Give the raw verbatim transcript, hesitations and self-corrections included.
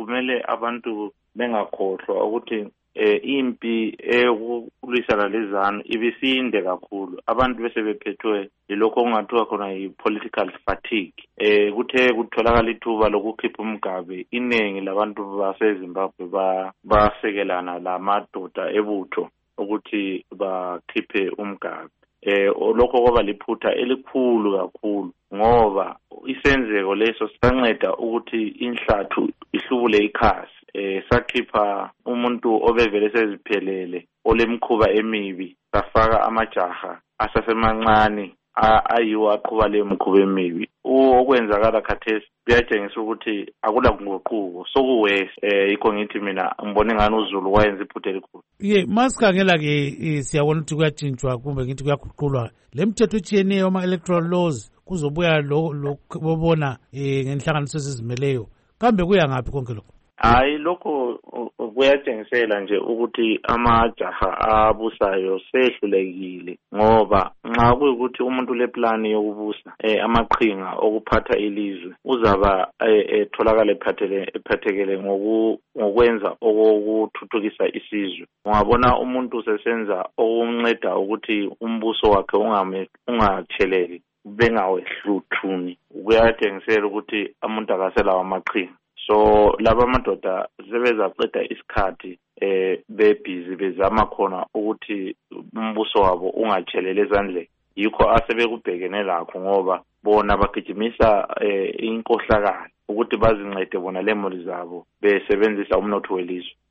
kumele abantu bengakhohlwa ukuthi eh impi eyokulwisana lezanu ibisinde kakhulu. Abantu bese bephethwe yilokho okungathiwa khona yi-political fatigue. Eh kuthe kutholakala ithuba lokukhipha umgabe, iningi labantu baseZimbabwe basekelana lamadoda ebutho ukuthi bakhiphe umgabe. Eh lokho kwaba liphutha elikhulu kakhulu ngoba isenzeko leso sisanceda ukuthi inhlathu ihlubule ikhasi. Eh sakhipha umuntu obevele seziphelele olemkhuba emibi, safaka amajaha asasemancane ayiwo aqhuba le mkhuba emibi. Okwenzakala khathesi kuyatshengisa ukuthi akula kunguquko, sokuwese. Eh yikho ngithi mina ngibone ngani uZulu wayenza iphutha elikhulu. Ye masikhangela ke siyabona ukuthi kuyatshintshwa kumbe ngithi kuyaguqulwa le mithetho etshiyeneyo ama-electoral laws kuzobuya lo bobona eh ngenhlanganiso ezizimeleyo, kambe kuya ngaphi konke lokho? Hayi, lokho kuyatshengisela nje ukuthi amajaha abusayo sehlulekile ngoba nxa kuyikuthi umuntu leplani yokubusa eh amaqhinga okuphatha ilizwe uzaba etholakala ephathekele ngokwenza okuthuthukisa isizwe. Ungabona umuntu sesenza okunceda ukuthi umbuso wakhe ungame ungatsheleli bengawehluthuni, kuyatshengisela ukuthi umuntu akaselawo amaqhinga. So laba madoda sebezaceda isikhathi eh bebhizi bezama khona ukuthi umbuso wabo ungatshelele ezandleni. Yikho asebekubhekene lakho ngoba bona bagijimisa eh inkohlakalo ukuthi bazincede bona lemoli zabo besebenzisa umnotho welizwe.